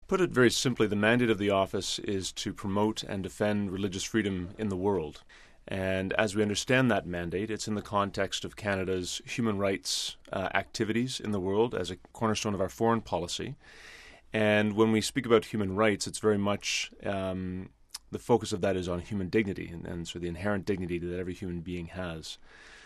Put it very simply, the mandate of the office is to promote and defend religious freedom in the world. And as we understand that mandate, it's in the context of Canada's human rights activities in the world as a cornerstone of our foreign policy. And when we speak about human rights, it's very much the focus of that is on human dignity and so the inherent dignity that every human being has.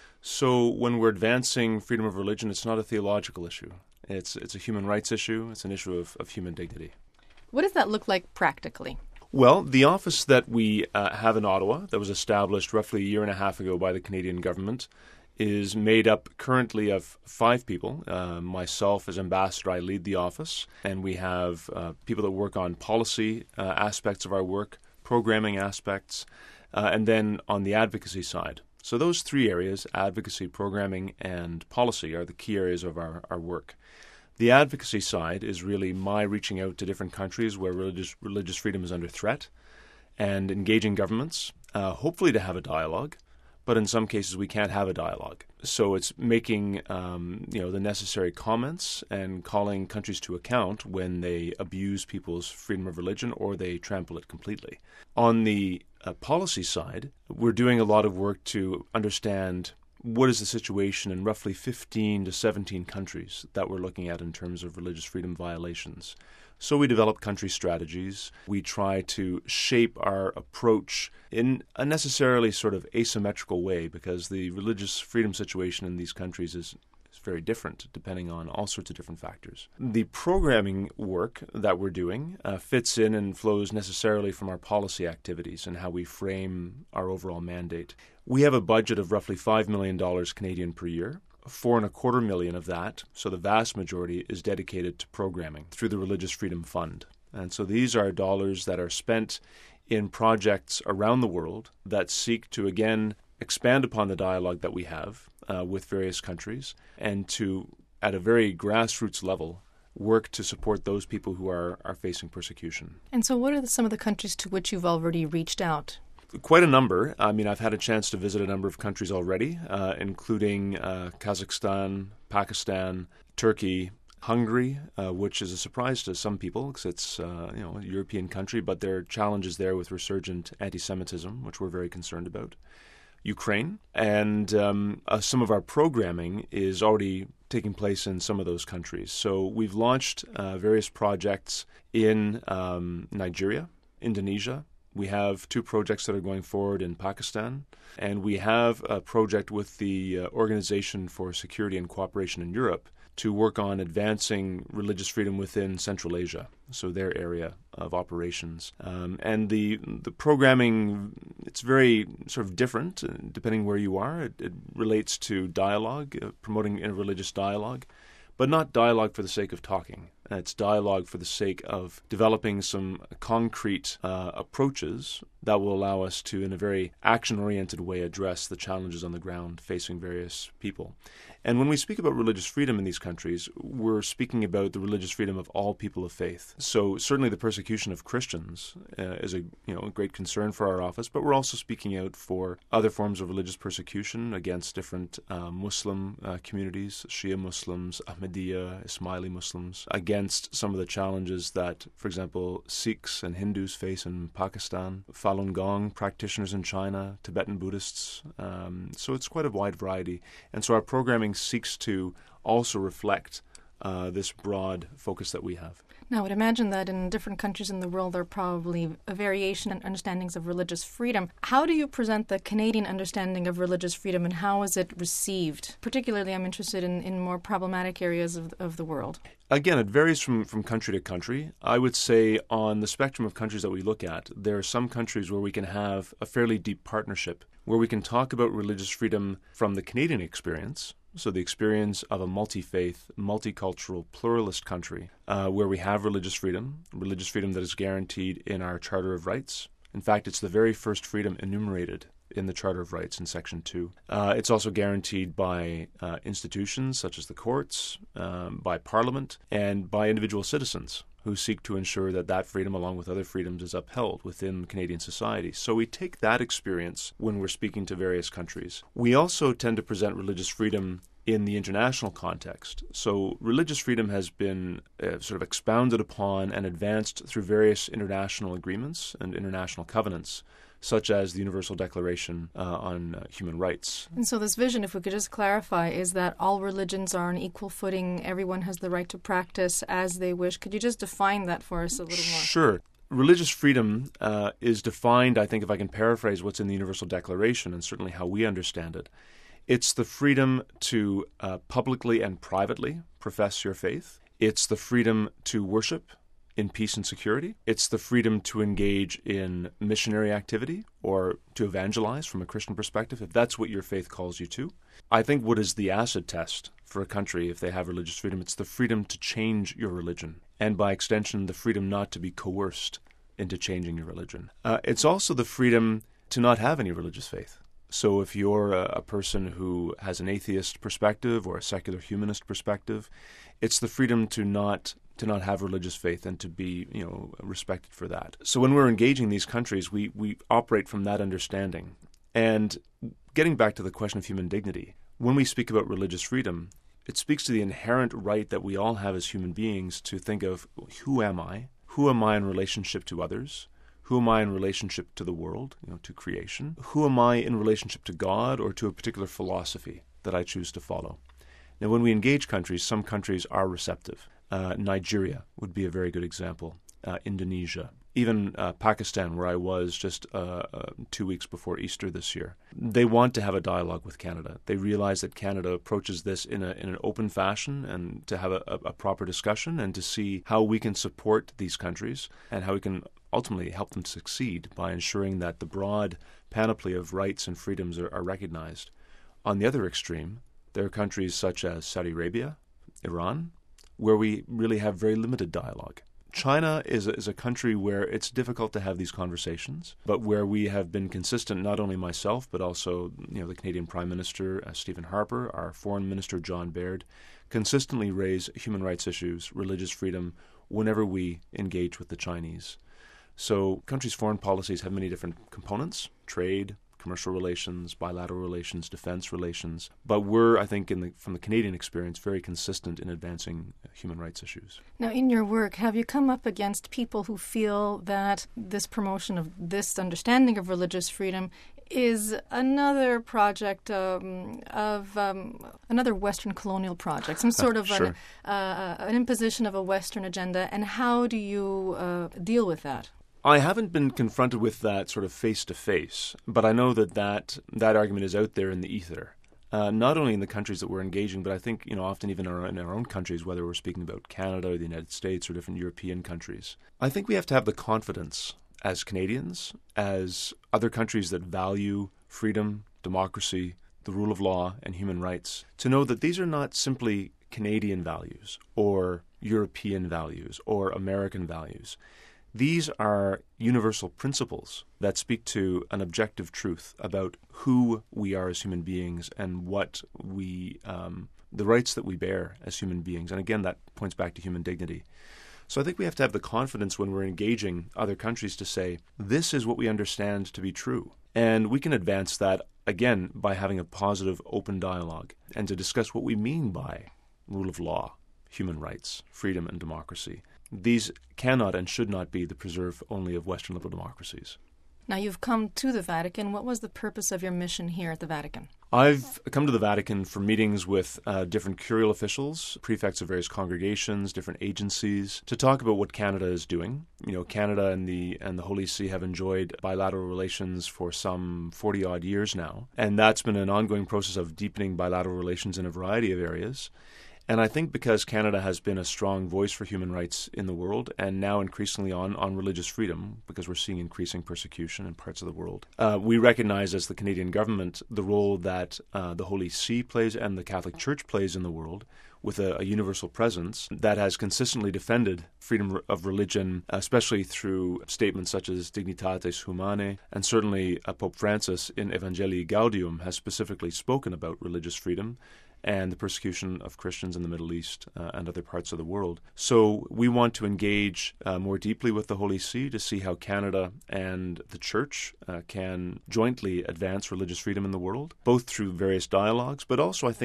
So when we're advancing freedom of religion, it's not a theological issue. It's a human rights issue. It's an issue of human dignity. What does that look like practically? Well, the office that we have in Ottawa, that was established roughly a year and a half ago by the Canadian government, is made up currently of 5 people. Myself as ambassador, I lead the office, and we have people that work on policy aspects of our work, programming aspects, and then on the advocacy side. So those 3 areas, advocacy, programming, and policy, are the key areas of our work. The advocacy side is really my reaching out to different countries where religious freedom is under threat and engaging governments, hopefully to have a dialogue, but in some cases we can't have a dialogue. So it's making the necessary comments and calling countries to account when they abuse people's freedom of religion or they trample it completely. On the policy side, we're doing a lot of work to understand what is the situation in roughly 15 to 17 countries that we're looking at in terms of religious freedom violations. So we develop country strategies. We try to shape our approach in a necessarily sort of asymmetrical way because the religious freedom situation in these countries is very different depending on all sorts of different factors. The programming work that we're doing fits in and flows necessarily from our policy activities and how we frame our overall mandate. We have a budget of roughly $5 million Canadian per year. $4.25 million of that, so the vast majority, is dedicated to programming through the Religious Freedom Fund. And so these are dollars that are spent in projects around the world that seek to, again, expand upon the dialogue that we have with various countries and to, at a very grassroots level, work to support those people who are facing persecution. And so what are some of the countries to which you've already reached out? Quite a number. I mean, I've had a chance to visit a number of countries already, including Kazakhstan, Pakistan, Turkey, Hungary, which is a surprise to some people because it's a European country, but there are challenges there with resurgent anti-Semitism, which we're very concerned about. Ukraine, and some of our programming is already taking place in some of those countries. So we've launched various projects in Nigeria, Indonesia. We have 2 projects that are going forward in Pakistan, and we have a project with the Organization for Security and Cooperation in Europe to work on advancing religious freedom within Central Asia, so their area of operations. And the programming, it's very sort of different depending where you are. It relates to dialogue, promoting interreligious dialogue, but not dialogue for the sake of talking. It's dialogue for the sake of developing some concrete approaches that will allow us to, in a very action-oriented way, address the challenges on the ground facing various people. And when we speak about religious freedom in these countries, we're speaking about the religious freedom of all people of faith. So certainly the persecution of Christians is a great concern for our office, but we're also speaking out for other forms of religious persecution against different Muslim communities, Shia Muslims, Ahmadiyya, Ismaili Muslims, against some of the challenges that, for example, Sikhs and Hindus face in Pakistan, Falun Gong practitioners in China, Tibetan Buddhists. So it's quite a wide variety. And so our programming seeks to also reflect this broad focus that we have. Now, I would imagine that in different countries in the world there are probably a variation in understandings of religious freedom. How do you present the Canadian understanding of religious freedom and how is it received? Particularly, I'm interested in more problematic areas of the world. Again, it varies from country to country. I would say on the spectrum of countries that we look at, there are some countries where we can have a fairly deep partnership, where we can talk about religious freedom from the Canadian experience, so the experience of a multi-faith, multicultural, pluralist country where we have religious freedom that is guaranteed in our Charter of Rights. In fact, it's the very first freedom enumerated in the Charter of Rights in Section 2. It's also guaranteed by institutions such as the courts, by Parliament, and by individual citizens who seek to ensure that that freedom, along with other freedoms, is upheld within Canadian society. So we take that experience when we're speaking to various countries. We also tend to present religious freedom in the international context. So religious freedom has been sort of expounded upon and advanced through various international agreements and international covenants, such as the Universal Declaration on Human Rights. And so this vision, if we could just clarify, is that all religions are on equal footing, everyone has the right to practice as they wish. Could you just define that for us a little more? Sure. Religious freedom is defined, I think, if I can paraphrase what's in the Universal Declaration, and certainly how we understand it. It's the freedom to publicly and privately profess your faith. It's the freedom to worship in peace and security. It's the freedom to engage in missionary activity or to evangelize from a Christian perspective, if that's what your faith calls you to. I think what is the acid test for a country if they have religious freedom? It's the freedom to change your religion, and by extension, the freedom not to be coerced into changing your religion. It's also the freedom to not have any religious faith. So if you're a person who has an atheist perspective or a secular humanist perspective, it's the freedom to not have religious faith and to be, respected for that. So when we're engaging these countries, we operate from that understanding. And getting back to the question of human dignity, when we speak about religious freedom, it speaks to the inherent right that we all have as human beings to think of, who am I? Who am I in relationship to others? Who am I in relationship to the world, to creation? Who am I in relationship to God or to a particular philosophy that I choose to follow? Now, when we engage countries, some countries are receptive. Nigeria would be a very good example. Indonesia. Even Pakistan, where I was just 2 weeks before Easter this year. They want to have a dialogue with Canada. They realize that Canada approaches this in an open fashion and to have a proper discussion and to see how we can support these countries and how we can ultimately help them succeed by ensuring that the broad panoply of rights and freedoms are recognized. On the other extreme, there are countries such as Saudi Arabia, Iran, where we really have very limited dialogue. China is a country where it's difficult to have these conversations, but where we have been consistent, not only myself, but also the Canadian Prime Minister, Stephen Harper, our Foreign Minister, John Baird, consistently raise human rights issues, religious freedom, whenever we engage with the Chinese. So countries' foreign policies have many different components: trade, commercial relations, bilateral relations, defense relations. But we're, I think, from the Canadian experience, very consistent in advancing human rights issues. Now, in your work, have you come up against people who feel that this promotion of this understanding of religious freedom is another project of another Western colonial project, some sort of Sure. an imposition of a Western agenda? And how do you deal with that? I haven't been confronted with that sort of face-to-face, but I know that argument is out there in the ether, not only in the countries that we're engaging, but I think often even in our own countries, whether we're speaking about Canada or the United States or different European countries. I think we have to have the confidence as Canadians, as other countries that value freedom, democracy, the rule of law, and human rights, to know that these are not simply Canadian values or European values or American values. These are universal principles that speak to an objective truth about who we are as human beings and what the rights that we bear as human beings. And again, that points back to human dignity. So I think we have to have the confidence when we're engaging other countries to say, this is what we understand to be true. And we can advance that, again, by having a positive, open dialogue and to discuss what we mean by rule of law, human rights, freedom, and democracy. These cannot and should not be the preserve only of Western liberal democracies. Now, you've come to the Vatican. What was the purpose of your mission here at the Vatican? I've come to the Vatican for meetings with different curial officials, prefects of various congregations, different agencies, to talk about what Canada is doing. Canada and the Holy See have enjoyed bilateral relations for some 40-odd years now, and that's been an ongoing process of deepening bilateral relations in a variety of areas. And I think because Canada has been a strong voice for human rights in the world, and now increasingly on religious freedom, because we're seeing increasing persecution in parts of the world, we recognize as the Canadian government the role that the Holy See plays and the Catholic Church plays in the world, with a universal presence that has consistently defended freedom of religion, especially through statements such as Dignitatis Humanae, and certainly Pope Francis in Evangelii Gaudium has specifically spoken about religious freedom and the persecution of Christians in the Middle East and other parts of the world. So we want to engage more deeply with the Holy See to see how Canada and the Church can jointly advance religious freedom in the world, both through various dialogues, but also, I think,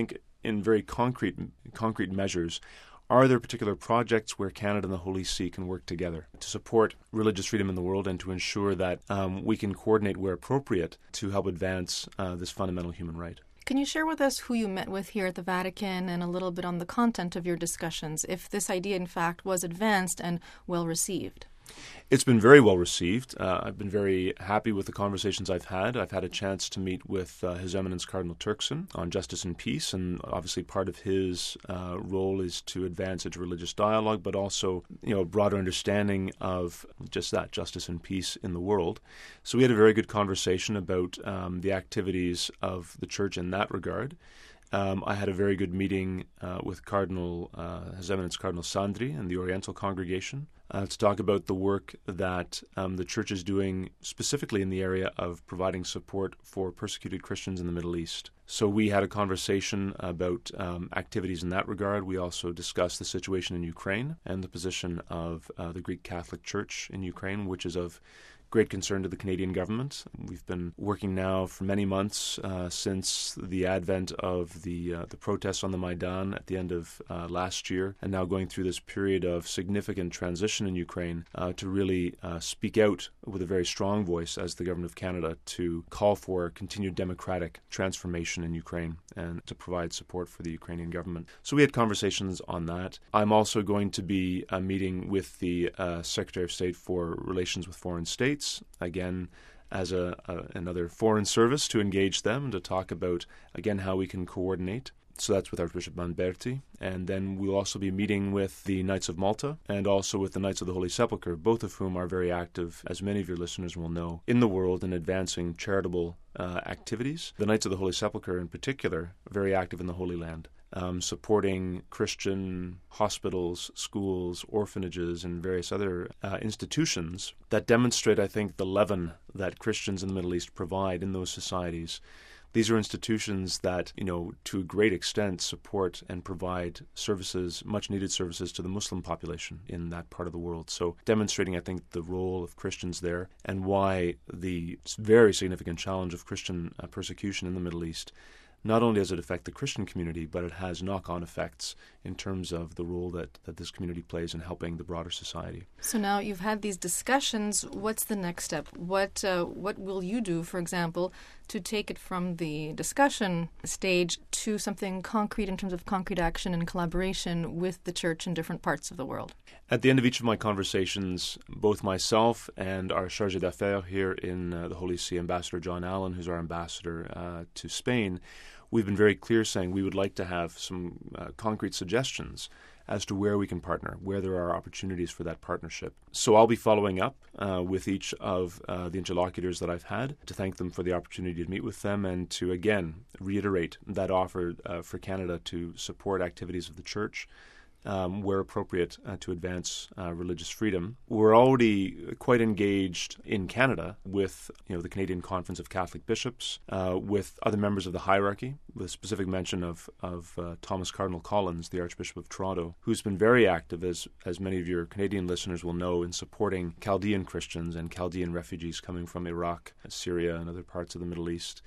in very concrete measures, are there particular projects where Canada and the Holy See can work together to support religious freedom in the world and to ensure that we can coordinate where appropriate to help advance this fundamental human right? Can you share with us who you met with here at the Vatican and a little bit on the content of your discussions, if this idea, in fact, was advanced and well received? It's been very well received. I've been very happy with the conversations I've had. I've had a chance to meet with His Eminence Cardinal Turkson on justice and peace, and obviously part of his role is to advance interreligious dialogue, but also, a broader understanding of just that, justice and peace in the world. So we had a very good conversation about the activities of the Church in that regard. I had a very good meeting with His Eminence Cardinal Sandri and the Oriental Congregation to talk about the work that the Church is doing specifically in the area of providing support for persecuted Christians in the Middle East. So we had a conversation about activities in that regard. We also discussed the situation in Ukraine and the position of the Greek Catholic Church in Ukraine, which is of great concern to the Canadian government. We've been working now for many months since the advent of the protests on the Maidan at the end of last year, and now going through this period of significant transition in Ukraine to really speak out with a very strong voice as the Government of Canada to call for continued democratic transformation in Ukraine and to provide support for the Ukrainian government. So we had conversations on that. I'm also going to be meeting with the Secretary of State for Relations with Foreign States, again, as another foreign service to engage them and to talk about, again, how we can coordinate. So that's with Archbishop Manberti. And then we'll also be meeting with the Knights of Malta and also with the Knights of the Holy Sepulchre, both of whom are very active, as many of your listeners will know, in the world in advancing charitable activities. The Knights of the Holy Sepulchre in particular, very active in the Holy Land. Supporting Christian hospitals, schools, orphanages, and various other institutions that demonstrate, I think, the leaven that Christians in the Middle East provide in those societies. These are institutions that, to a great extent support and provide services, much-needed services to the Muslim population in that part of the world. So demonstrating, I think, the role of Christians there and why the very significant challenge of Christian persecution in the Middle East. Not only does it affect the Christian community, but it has knock-on effects in terms of the role that this community plays in helping the broader society. So now you've had these discussions. What's the next step? What will you do, for example, to take it from the discussion stage to something concrete in terms of concrete action and collaboration with the Church in different parts of the world? At the end of each of my conversations, both myself and our chargé d'affaires here in the Holy See, Ambassador John Allen, who's our ambassador to Spain, we've been very clear saying we would like to have some concrete suggestions as to where we can partner, where there are opportunities for that partnership. So I'll be following up with each of the interlocutors that I've had to thank them for the opportunity to meet with them and to, again, reiterate that offer for Canada to support activities of the Church where appropriate to advance religious freedom. We're already quite engaged in Canada with the Canadian Conference of Catholic Bishops, with other members of the hierarchy, with specific mention of Thomas Cardinal Collins, the Archbishop of Toronto, who's been very active, as many of your Canadian listeners will know, in supporting Chaldean Christians and Chaldean refugees coming from Iraq, Syria, and other parts of the Middle East.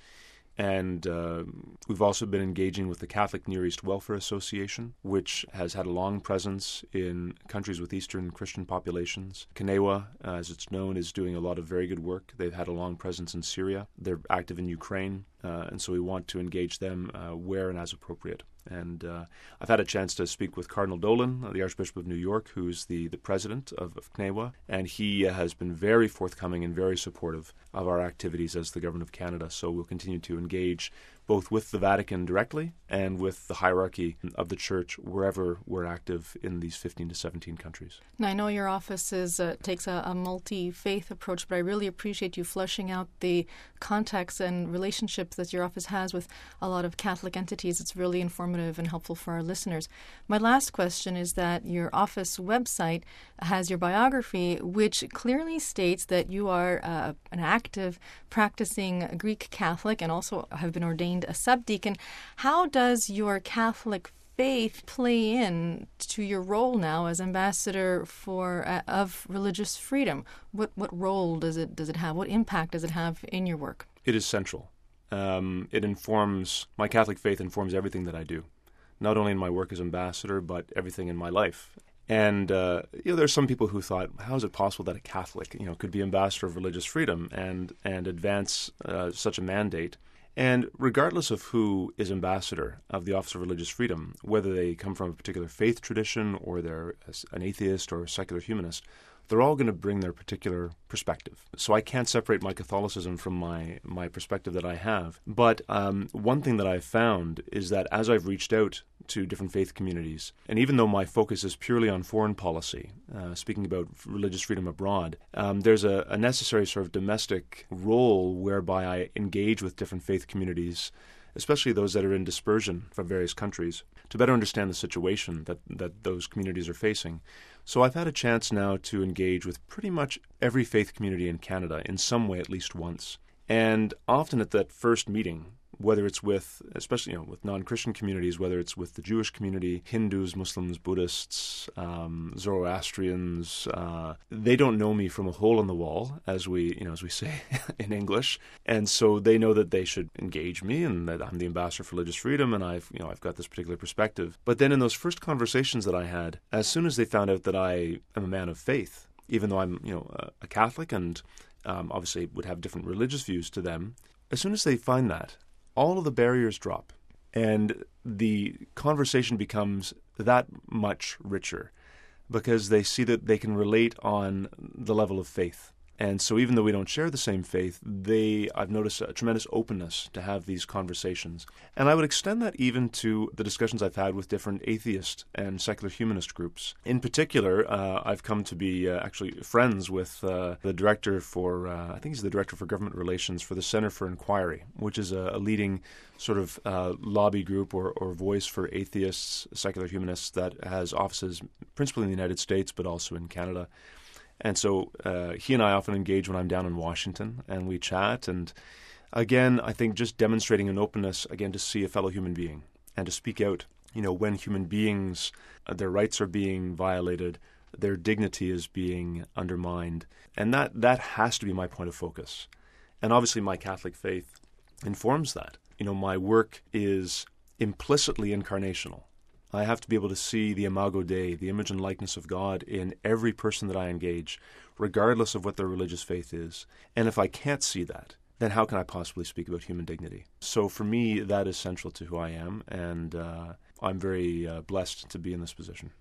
And we've also been engaging with the Catholic Near East Welfare Association, which has had a long presence in countries with Eastern Christian populations. Kanewa, as it's known, is doing a lot of very good work. They've had a long presence in Syria. They're active in Ukraine, and so we want to engage them where and as appropriate. And I've had a chance to speak with Cardinal Dolan, the Archbishop of New York, who's the president of CNEWA, and he has been very forthcoming and very supportive of our activities as the Government of Canada. So we'll continue to engage both with the Vatican directly and with the hierarchy of the Church wherever we're active in these 15 to 17 countries. Now, I know your office takes a multi-faith approach, but I really appreciate you fleshing out the context and relationships that your office has with a lot of Catholic entities. It's really informative and helpful for our listeners. My last question is that your office website has your biography, which clearly states that you are an active, practicing Greek Catholic and also have been ordained a subdeacon. How does your Catholic faith play in to your role now as ambassador of religious freedom? What role does it have? What impact does it have in your work? It is central. My Catholic faith informs everything that I do. not only in my work as ambassador, but everything in my life. And there's some people who thought, how is it possible that a Catholic, could be ambassador of religious freedom and advance such a mandate? And regardless of who is ambassador of the Office of Religious Freedom, whether they come from a particular faith tradition or they're an atheist or a secular humanist, they're all going to bring their particular perspective. So I can't separate my Catholicism from my perspective that I have. But one thing that I've found is that as I've reached out to different faith communities, and even though my focus is purely on foreign policy, speaking about religious freedom abroad, there's a necessary sort of domestic role whereby I engage with different faith communities, especially those that are in dispersion from various countries, to better understand the situation that those communities are facing. So I've had a chance now to engage with pretty much every faith community in Canada in some way at least once. And often at that first meeting, whether it's with, especially with non-Christian communities, whether it's with the Jewish community, Hindus, Muslims, Buddhists, Zoroastrians, they don't know me from a hole in the wall, as we say in English, and so they know that they should engage me and that I'm the ambassador for religious freedom, and I've got this particular perspective. But then in those first conversations that I had, as soon as they found out that I am a man of faith, even though I'm a Catholic and obviously would have different religious views to them, as soon as they find that, all of the barriers drop and the conversation becomes that much richer because they see that they can relate on the level of faith. And so even though we don't share the same faith, I've noticed a tremendous openness to have these conversations. And I would extend that even to the discussions I've had with different atheist and secular humanist groups. In particular, I've come to be actually friends with the director for, I think he's the director for government relations for the Center for Inquiry, which is a leading sort of lobby group or voice for atheists, secular humanists that has offices principally in the United States, but also in Canada. And so he and I often engage when I'm down in Washington, and we chat. And again, I think just demonstrating an openness, again, to see a fellow human being and to speak out. When human beings, their rights are being violated, their dignity is being undermined. And that has to be my point of focus. And obviously my Catholic faith informs that. My work is implicitly incarnational. I have to be able to see the imago Dei, the image and likeness of God, in every person that I engage, regardless of what their religious faith is. And if I can't see that, then how can I possibly speak about human dignity? So for me, that is central to who I am, and I'm very blessed to be in this position.